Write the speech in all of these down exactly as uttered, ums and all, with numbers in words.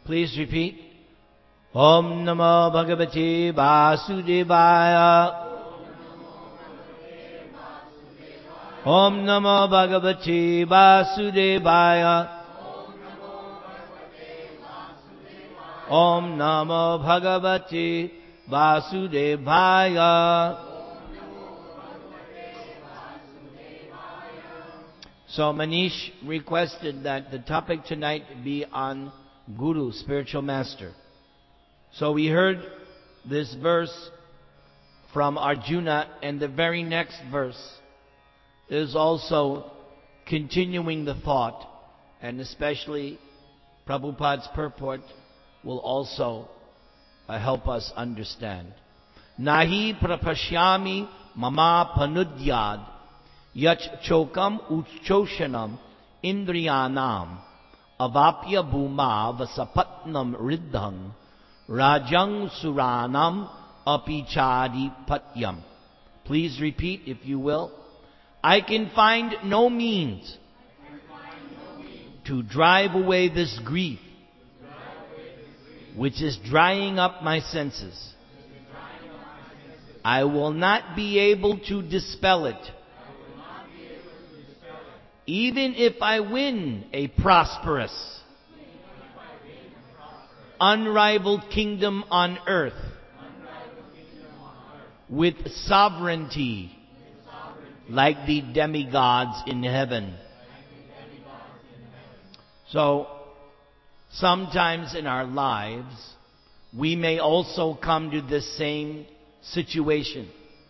Please repeat. Om Namo Bhagavate Vasudevaya. Om Namo Bhagavate Vasudevaya. Om Namo Bhagavate Vasudevaya. So Manish requested that the topic tonight be on Guru, spiritual master. So we heard this verse from Arjuna, and the very next verse is also continuing the thought, and especially Prabhupada's purport will also uh, help us understand. Nahi prapashyami mama panudyad yach chokam uchoshanam indriyanam avapya bhuma vasapatnam riddhang rajang suranam apichadi patyam. Please repeat, if you will. I can find no means to drive away this grief which is drying up my senses. I will not be able to dispel it. Even if I win a prosperous, unrivaled kingdom on earth with sovereignty like the demigods in heaven. So, sometimes in our lives, we may also come to this same situation.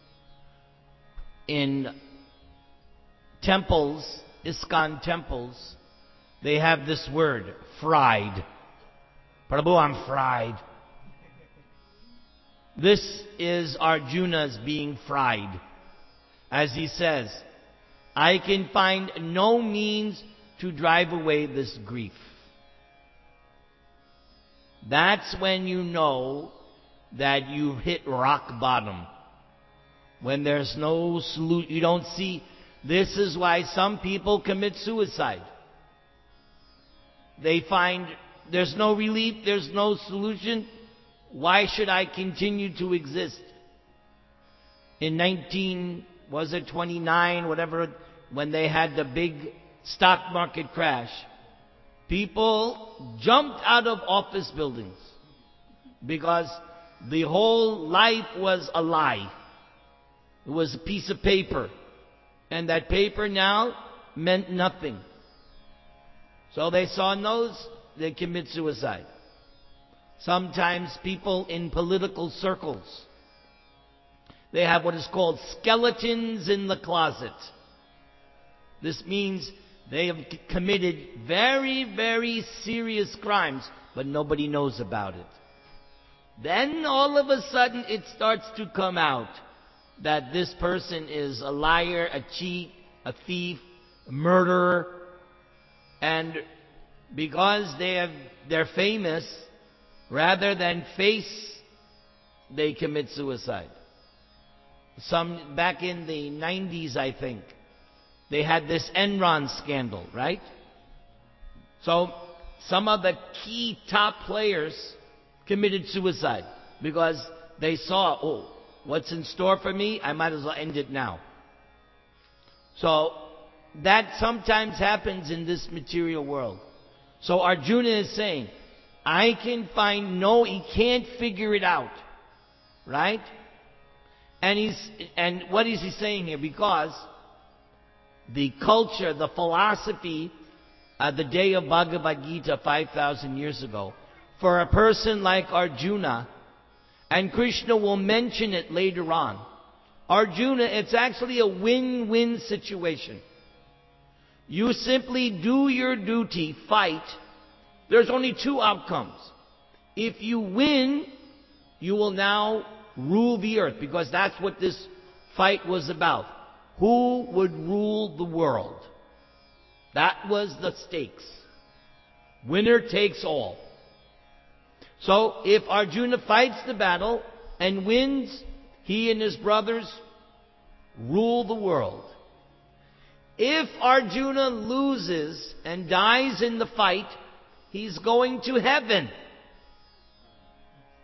In temples, ISKCON temples, they have this word, fried. Prabhu, I'm fried. This is Arjuna's being fried. As he says, I can find no means to drive away this grief. That's when you know that you've hit rock bottom. When there's no solution, you don't see. This is why some people commit suicide. They find there's no relief, there's no solution. Why should I continue to exist? In nineteen, was it twenty-nine, whatever, when they had the big stock market crash, people jumped out of office buildings because the whole life was a lie. It was a piece of paper. And that paper now meant nothing. So they saw nose, they commit suicide. Sometimes people in political circles, they have what is called skeletons in the closet. This means they have committed very, very serious crimes, but nobody knows about it. Then all of a sudden it starts to come out that this person is a liar, a cheat, a thief, a murderer. And because they have, they're famous, rather than face, they commit suicide. Some, back in the nineties, I think, they had this Enron scandal, right? So some of the key top players committed suicide because they saw, oh, what's in store for me? I might as well end it now. So that sometimes happens in this material world. So Arjuna is saying, I can find no, he can't figure it out. Right? And he's, and what is he saying here? Because the culture, the philosophy, uh, the day of Bhagavad Gita five thousand years ago, for a person like Arjuna, and Krishna will mention it later on, Arjuna, it's actually a win-win situation. You simply do your duty, fight. There's only two outcomes. If you win, you will now rule the earth, because that's what this fight was about. Who would rule the world? That was the stakes. Winner takes all. So if Arjuna fights the battle and wins, he and his brothers rule the world. If Arjuna loses and dies in the fight, he's going to heaven.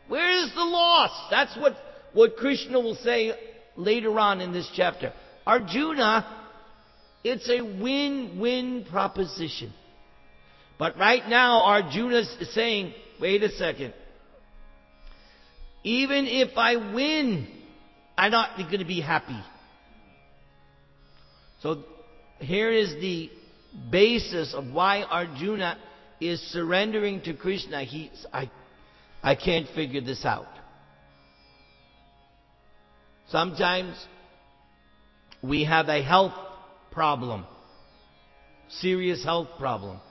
Where is the loss? That's what, what Krishna will say later on in this chapter. Arjuna, it's a win-win proposition. But right now, Arjuna is saying, wait a second. Even if I win, I'm not going to be happy. So here is the basis of why Arjuna is surrendering to Krishna. He, I, I can't figure this out. Sometimes we have a health problem, serious health problem.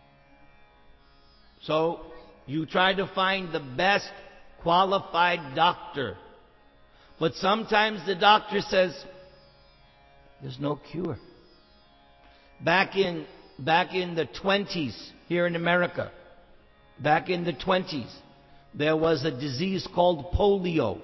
So you try to find the best qualified doctor. But sometimes the doctor says, there's no cure. Back in, back in the twenties, here in America, back in the twenties, there was a disease called polio.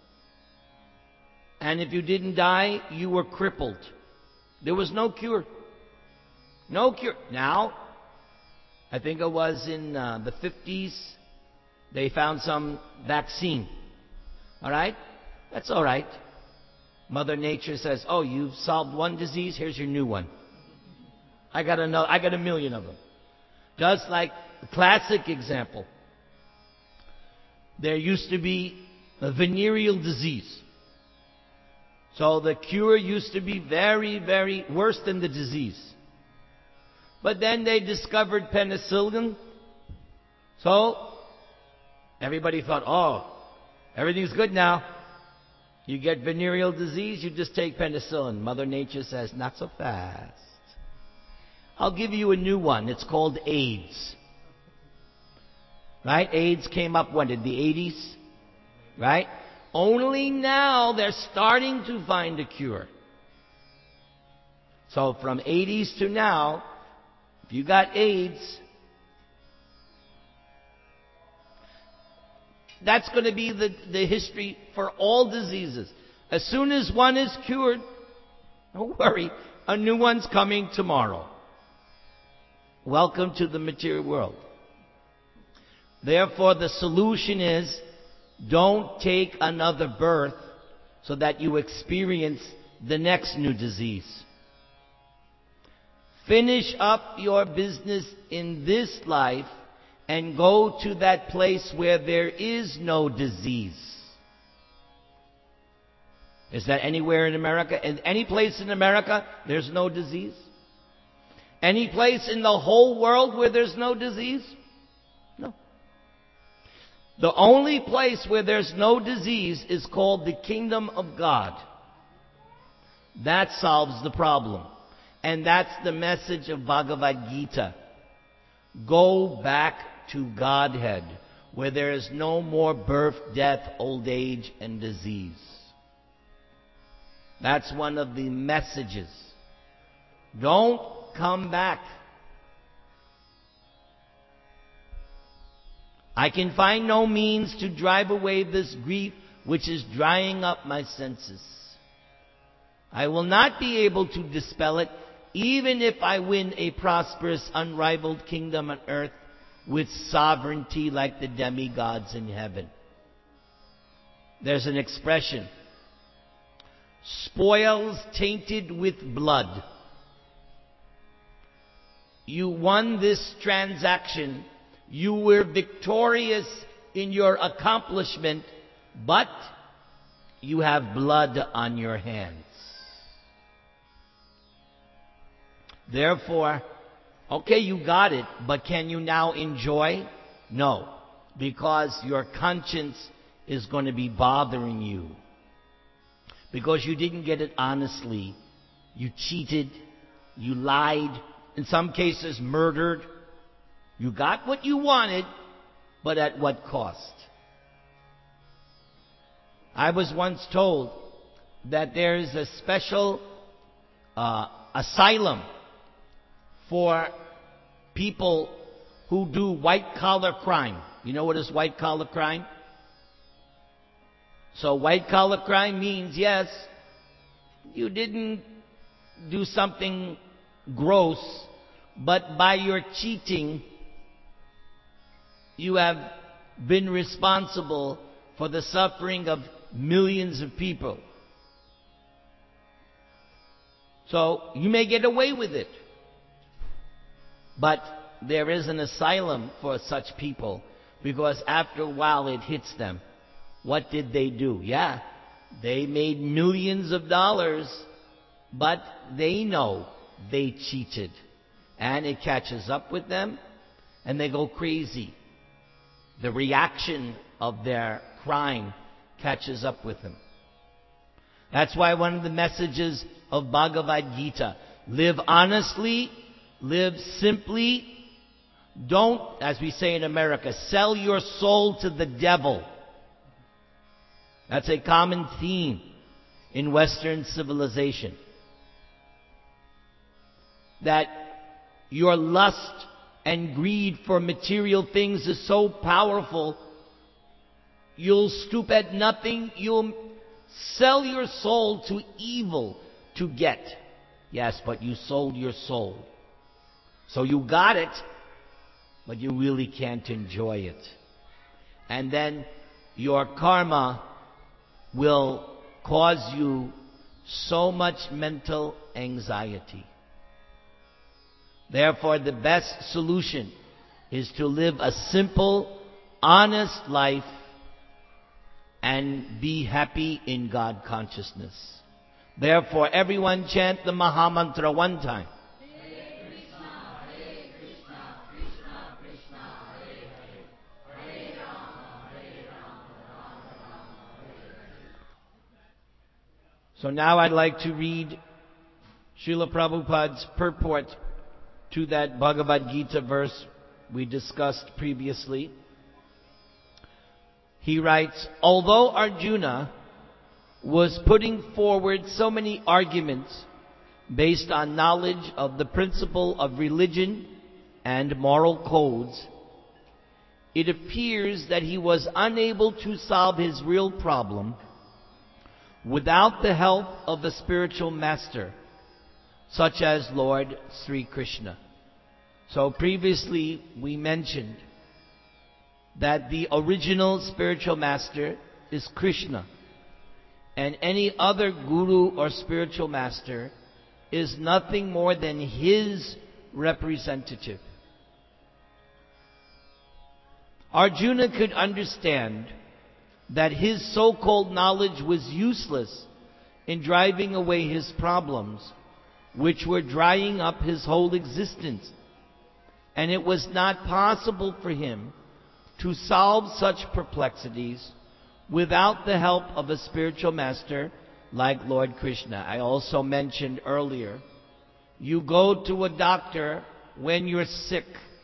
And if you didn't die, you were crippled. There was no cure. No cure. Now, I think it was in uh, the fifties, they found some vaccine. All right? That's all right. Mother Nature says, oh, you've solved one disease, here's your new one. I got another, I got a million of them. Just like the classic example. There used to be a venereal disease. So the cure used to be very, very worse than the disease. But then they discovered penicillin. So everybody thought, oh, everything's good now. You get venereal disease, you just take penicillin. Mother Nature says, not so fast. I'll give you a new one. It's called AIDS. Right? AIDS came up when? In the eighties? Right? Only now they're starting to find a cure. So from eighties to now, if you got AIDS, that's going to be the, the history for all diseases. As soon as one is cured, don't worry, a new one's coming tomorrow. Welcome to the material world. Therefore, the solution is, don't take another birth so that you experience the next new disease. Finish up your business in this life and go to that place where there is no disease. Is that anywhere in America? In any place in America, there's no disease? Any place in the whole world where there's no disease? No. The only place where there's no disease is called the kingdom of God. That solves the problem. And that's the message of Bhagavad Gita. Go back to Godhead, where there is no more birth, death, old age, and disease. That's one of the messages. Don't come back. I can find no means to drive away this grief which is drying up my senses. I will not be able to dispel it, even if I win a prosperous, unrivaled kingdom on earth with sovereignty like the demigods in heaven. There's an expression, spoils tainted with blood. You won this transaction. You were victorious in your accomplishment, but you have blood on your hands. Therefore, okay, you got it, but can you now enjoy? No, because your conscience is going to be bothering you. Because you didn't get it honestly. You cheated, you lied, in some cases murdered. You got what you wanted, but at what cost? I was once told that there is a special uh, asylum for people who do white-collar crime. You know what is white-collar crime? So white-collar crime means, yes, you didn't do something gross, but by your cheating, you have been responsible for the suffering of millions of people. So you may get away with it. But there is an asylum for such people, because after a while it hits them. What did they do? Yeah, they made millions of dollars, but they know they cheated. And it catches up with them, and they go crazy. The reaction of their crime catches up with them. That's why one of the messages of Bhagavad Gita, live honestly, live simply. Don't, as we say in America, sell your soul to the devil. That's a common theme in Western civilization. That your lust and greed for material things is so powerful, you'll stoop at nothing. You'll sell your soul to evil to get. Yes, but you sold your soul. So you got it, but you really can't enjoy it. And then your karma will cause you so much mental anxiety. Therefore, the best solution is to live a simple, honest life and be happy in God consciousness. Therefore, everyone chant the Maha Mantra one time. So now I'd like to read Srila Prabhupada's purport to that Bhagavad Gita verse we discussed previously. He writes, although Arjuna was putting forward so many arguments based on knowledge of the principle of religion and moral codes, it appears that he was unable to solve his real problem without the help of a spiritual master, such as Lord Sri Krishna. So previously we mentioned that the original spiritual master is Krishna, and any other guru or spiritual master is nothing more than his representative. Arjuna could understand that his so-called knowledge was useless in driving away his problems, which were drying up his whole existence. And it was not possible for him to solve such perplexities without the help of a spiritual master like Lord Krishna. I also mentioned earlier, you go to a doctor when you're sick.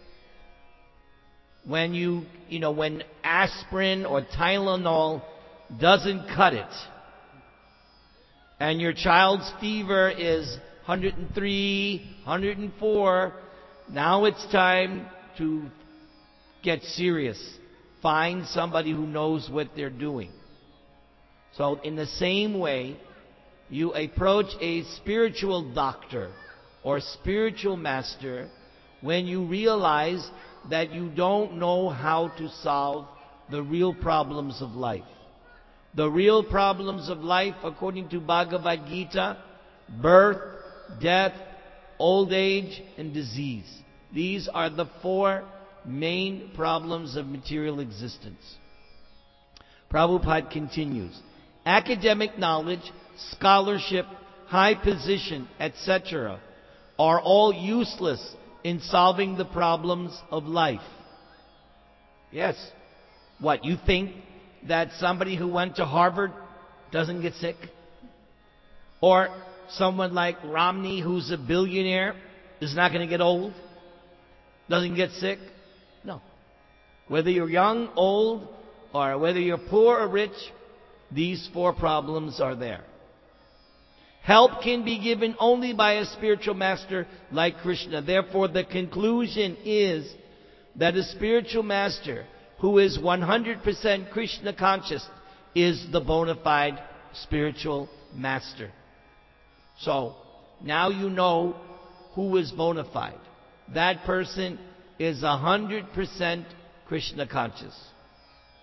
When you, you know, when aspirin or Tylenol doesn't cut it, and your child's fever is one hundred three, one hundred four, now it's time to get serious. Find somebody who knows what they're doing. So in the same way, you approach a spiritual doctor or spiritual master when you realize that you don't know how to solve the real problems of life. The real problems of life, according to Bhagavad Gita, birth, death, old age, and disease. These are the four main problems of material existence. Prabhupada continues, academic knowledge, scholarship, high position, et cetera are all useless in solving the problems of life. Yes. What, you think that somebody who went to Harvard doesn't get sick? Or someone like Romney, who's a billionaire, is not going to get old? Doesn't get sick? No. Whether you're young, old, or whether you're poor or rich, these four problems are there. Help can be given only by a spiritual master like Krishna. Therefore, the conclusion is that a spiritual master who is one hundred percent Krishna conscious is the bona fide spiritual master. So, now you know who is bona fide. That person is one hundred percent Krishna conscious.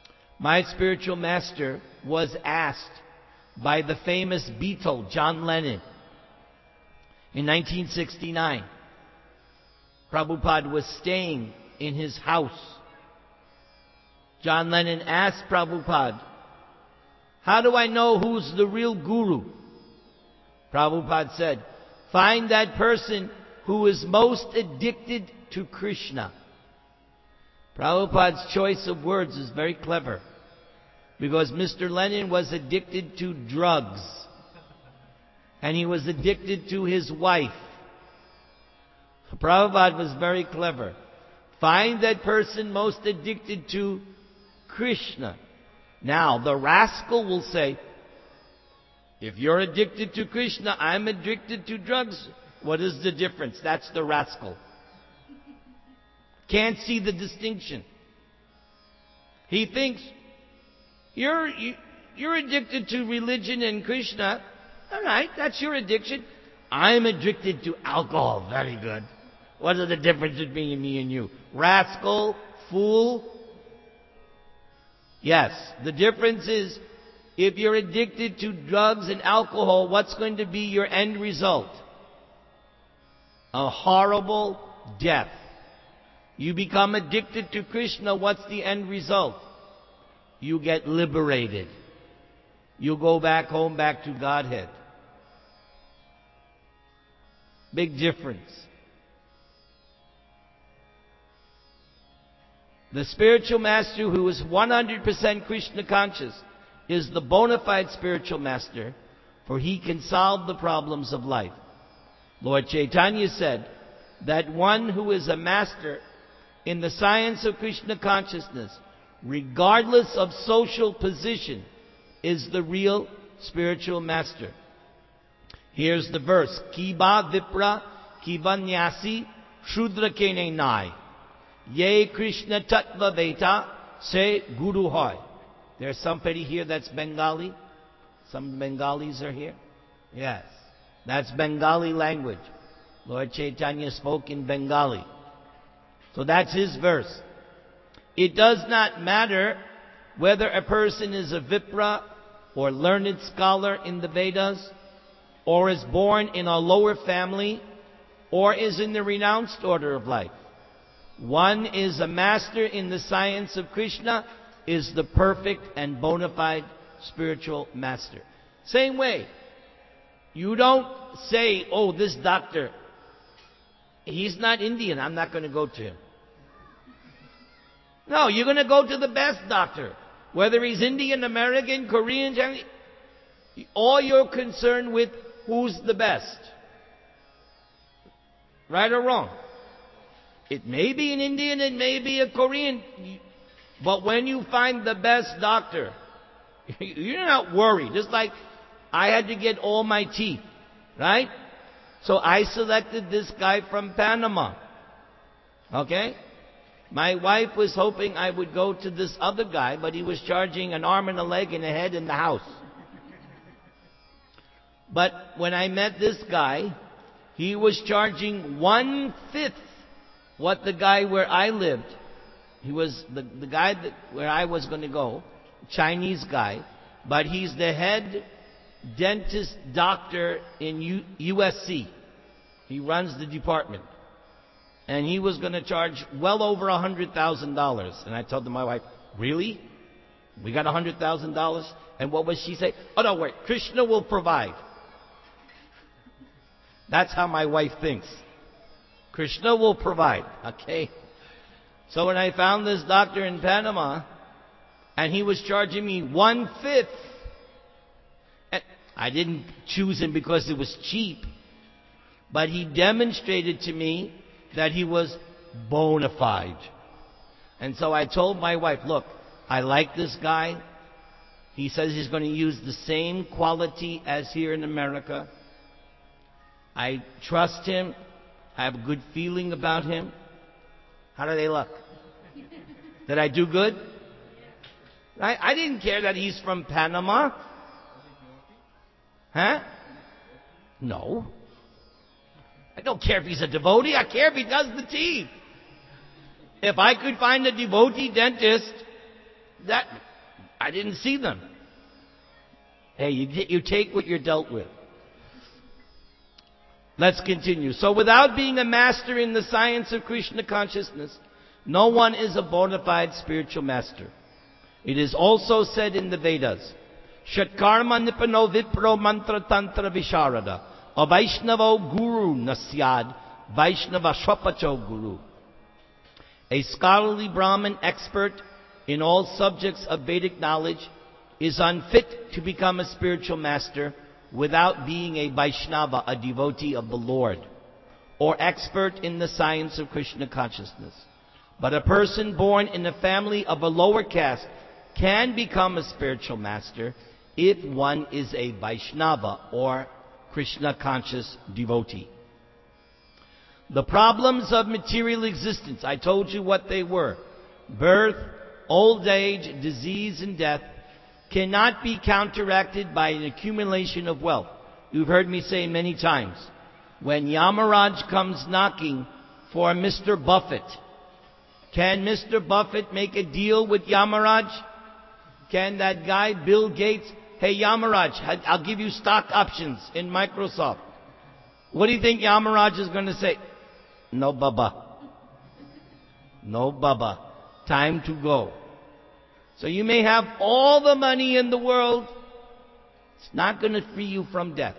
My spiritual master was asked by the famous Beatle, John Lennon, in nineteen sixty-nine. Prabhupada was staying in his house. John Lennon asked Prabhupada, "How do I know who's the real guru?" Prabhupada said, "Find that person who is most addicted to Krishna." Prabhupada's choice of words is very clever, because Mister Lennon was addicted to drugs, and he was addicted to his wife. So Prabhupada was very clever. Find that person most addicted to Krishna. Now, the rascal will say, if you're addicted to Krishna, I'm addicted to drugs. What is the difference? That's the rascal. Can't see the distinction. He thinks, you're, you, you're addicted to religion and Krishna. All right, that's your addiction. I'm addicted to alcohol. Very good. What is the difference between me and you? Rascal, fool. Yes, the difference is, if you're addicted to drugs and alcohol, what's going to be your end result? A horrible death. You become addicted to Krishna, what's the end result? You get liberated. You go back home, back to Godhead. Big difference. The spiritual master who is one hundred percent Krishna conscious is the bona fide spiritual master, for he can solve the problems of life. Lord Chaitanya said that one who is a master in the science of Krishna consciousness, regardless of social position, is the real spiritual master. Here's the verse. Kiba vipra kiba nyasi shudra kene nai. Ye Krishna tattva veta se guru hoy. There's somebody here that's Bengali. Some Bengalis are here. Yes, that's Bengali language. Lord Chaitanya spoke in Bengali. So that's his verse. It does not matter whether a person is a Vipra or learned scholar in the Vedas, or is born in a lower family, or is in the renounced order of life. One is a master in the science of Krishna, is the perfect and bona fide spiritual master. Same way, you don't say, oh, this doctor, he's not Indian, I'm not going to go to him. No, you're going to go to the best doctor. Whether he's Indian, American, Korean, Chinese, all you're concerned with who's the best. Right or wrong? It may be an Indian, it may be a Korean, but when you find the best doctor, you're not worried. Just like I had to get all my teeth, right? So I selected this guy from Panama. Okay? My wife was hoping I would go to this other guy, but he was charging an arm and a leg and a head in the house. But when I met this guy, he was charging one-fifth what the guy where I lived. He was the, the guy that, where I was going to go, Chinese guy, but he's the head dentist doctor in U, U S C. He runs the department. And he was going to charge well over one hundred thousand dollars. And I told my wife, really? We got one hundred thousand dollars? And what was she say? Oh, no, wait, Krishna will provide. That's how my wife thinks. Krishna will provide, okay? So when I found this doctor in Panama, and he was charging me one-fifth, and I didn't choose him because it was cheap, but he demonstrated to me that he was bona fide. And so I told my wife, look, I like this guy. He says he's going to use the same quality as here in America. I trust him. I have a good feeling about him. How do they look? Did I do good? I, I didn't care that he's from Panama. Huh? No. I don't care if he's a devotee. I care if he does the teeth. If I could find a devotee dentist, that I didn't see them. Hey, you, you take what you're dealt with. Let's continue. So without being a master in the science of Krishna consciousness, no one is a bona fide spiritual master. It is also said in the Vedas, Shatkarma nipano vipro mantra tantra visharada, a Vaishnavo guru nasyad, Vaishnava shwapacho guru. A scholarly Brahmin expert in all subjects of Vedic knowledge is unfit to become a spiritual master without being a Vaishnava, a devotee of the Lord, or expert in the science of Krishna consciousness. But a person born in a family of a lower caste can become a spiritual master if one is a Vaishnava or Krishna conscious devotee. The problems of material existence, I told you what they were. Birth, old age, disease, and death cannot be counteracted by an accumulation of wealth. You've heard me say many times, when Yamaraj comes knocking for Mister Buffett, can Mister Buffett make a deal with Yamaraj? Can that guy, Bill Gates, hey Yamaraj, I'll give you stock options in Microsoft. What do you think Yamaraj is going to say? No, Baba. No, Baba. Time to go. So you may have all the money in the world. It's not going to free you from death.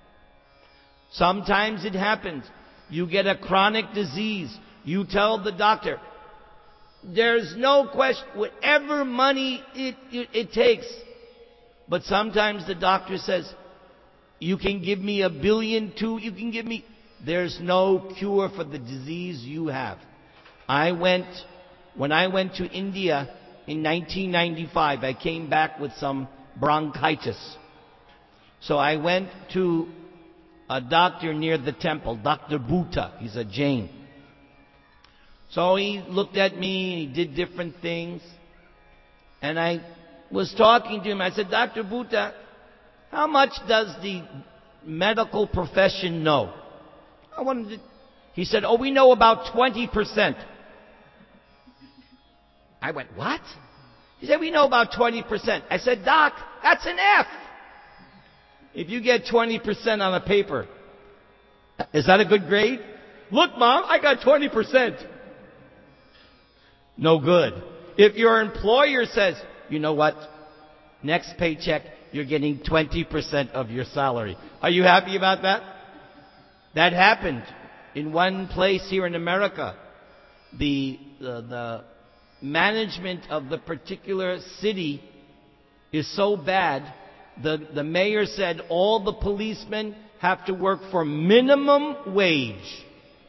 Sometimes it happens. You get a chronic disease. You tell the doctor, there's no question, whatever money it, it, it takes. But sometimes the doctor says, you can give me a billion too, you can give me... There's no cure for the disease you have. I went, when I went to India in nineteen ninety-five, I came back with some bronchitis. So I went to a doctor near the temple, Doctor Bhuta. He's a Jain. So he looked at me, he did different things. And I was talking to him. I said, Doctor Bhuta, how much does the medical profession know? I wanted to, he said, oh, we know about twenty percent. I went, what? He said, we know about twenty percent. I said, Doc, that's an F. If you get twenty percent on a paper, is that a good grade? Look, Mom, I got twenty percent. No good. If your employer says, you know what, next paycheck, you're getting twenty percent of your salary. Are you happy about that? That happened in one place here in America. The, the, the management of the particular city is so bad, the, the mayor said all the policemen have to work for minimum wage.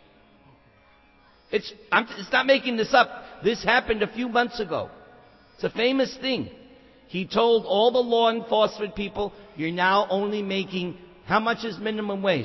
It's, I'm, it's not making this up. This happened a few months ago. It's a famous thing. He told all the law enforcement people, you're now only making, how much is minimum wage?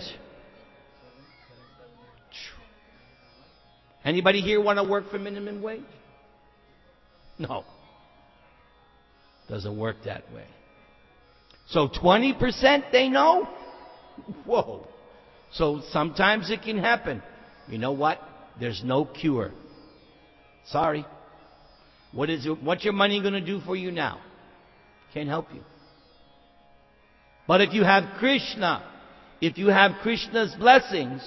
Anybody here want to work for minimum wage? No. Doesn't work that way. So twenty percent they know? Whoa. So sometimes it can happen. You know what? There's no cure. Sorry. What is it, what's your money going to do for you now? Can't help you. But if you have Krishna, if you have Krishna's blessings,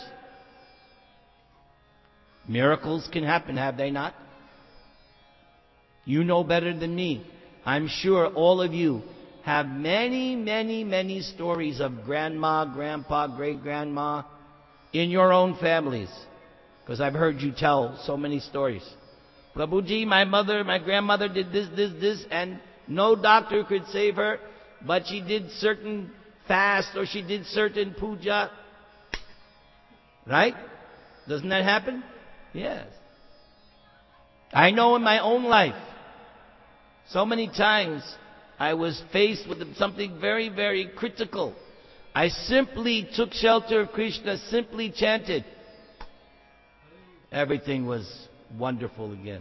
miracles can happen, have they not? You know better than me. I'm sure all of you have many, many, many stories of grandma, grandpa, great-grandma in your own families. Because I've heard you tell so many stories. Prabhuji, my mother, my grandmother did this, this, this, and no doctor could save her, but she did certain fast or she did certain puja. Right? Doesn't that happen? Yes. I know in my own life, so many times I was faced with something very, very critical. I simply took shelter of Krishna, simply chanted. Everything was wonderful again.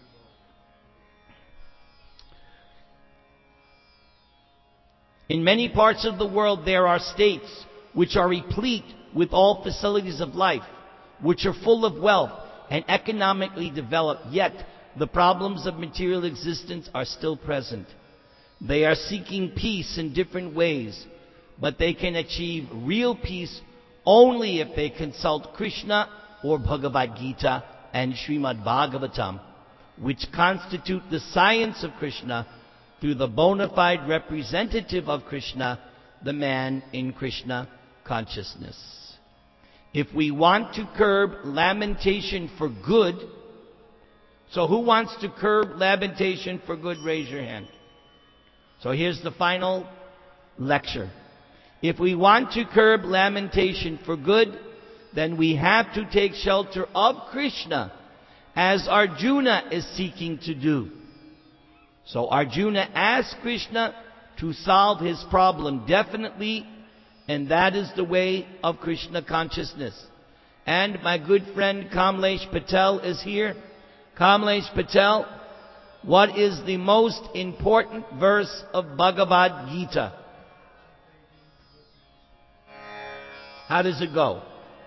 In many parts of the world, there are states which are replete with all facilities of life, which are full of wealth and economically developed, yet the problems of material existence are still present. They are seeking peace in different ways, but they can achieve real peace only if they consult Krishna or Bhagavad Gita and Srimad Bhagavatam, which constitute the science of Krishna through the bona fide representative of Krishna, the man in Krishna consciousness. If we want to curb lamentation for good, so who wants to curb lamentation for good? Raise your hand. So here's the final lecture. If we want to curb lamentation for good, then we have to take shelter of Krishna, as Arjuna is seeking to do. So Arjuna asked Krishna to solve his problem definitely, and that is the way of Krishna consciousness. And my good friend Kamlesh Patel is here. Kamlesh Patel, what is the most important verse of Bhagavad Gita? How does it go?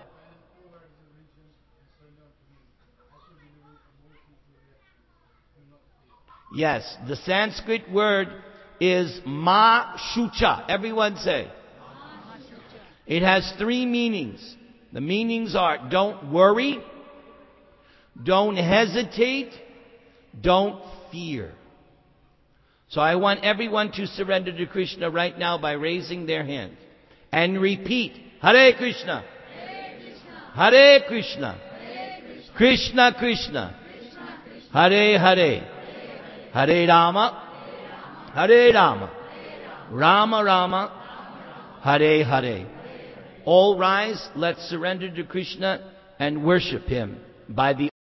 Yes, the Sanskrit word is ma shucha. Everyone say. It has three meanings. The meanings are: don't worry, don't hesitate, don't fear. So I want everyone to surrender to Krishna right now by raising their hand and repeat: Hare Krishna, Hare Krishna, Krishna Krishna, Hare Hare, Hare Rama, Hare Rama, Rama Rama, Hare Hare. All rise, let's surrender to Krishna and worship Him by the